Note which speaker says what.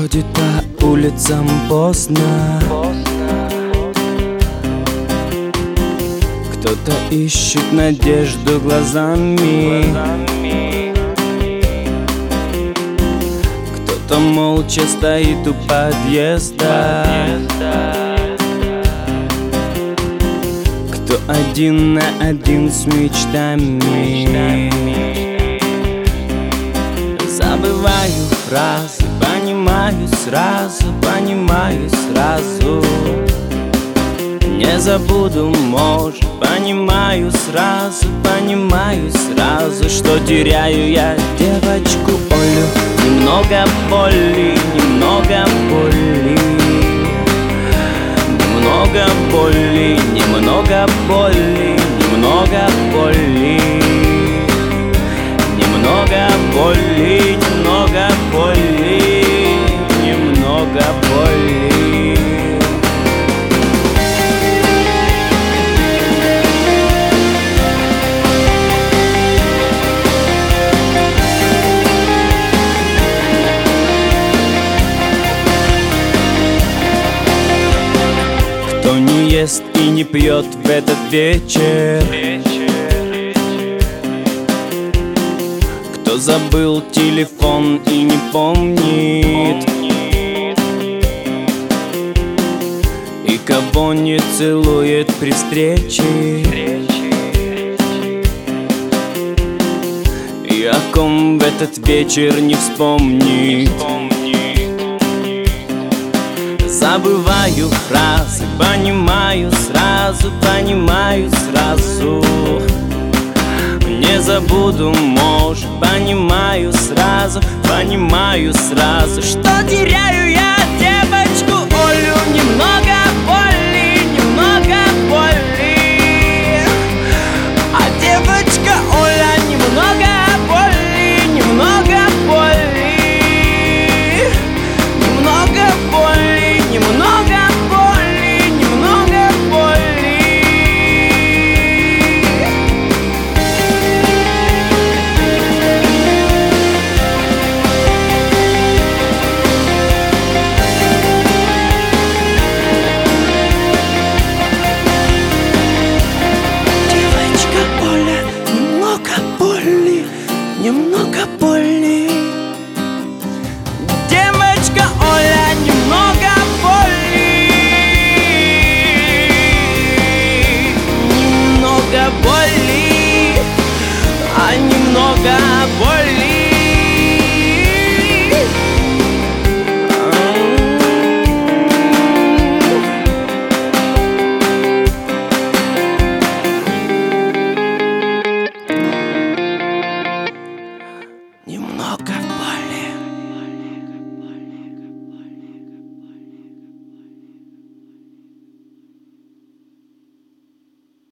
Speaker 1: Бродит по улицам поздно, кто-то ищет надежду глазами, кто-то молча стоит у подъезда, кто один на один с мечтами. Забываю фразы, понимаю сразу. Не забуду, может, понимаю сразу, что теряю я девочку Олю. Немного боли, немного боли, немного боли, немного боли, немного боли, немного боли, немного боли, немного боли. Кто не ест и не пьет в этот вечер, кто забыл телефон и не помнит, и кого не целует при встрече, и о ком в этот вечер не вспомнит. Забываю фразы, понимаю сразу. Не забуду, может, понимаю сразу, что теряю я девочку Олю. Немного боли, немного боли, а девочка Оля немного боли, немного боли, немного боли, немного боли, немного боли. Девочка Оля, немного боли, немного боли. Девочка Оля, немного боли, немного боли, а немного боли.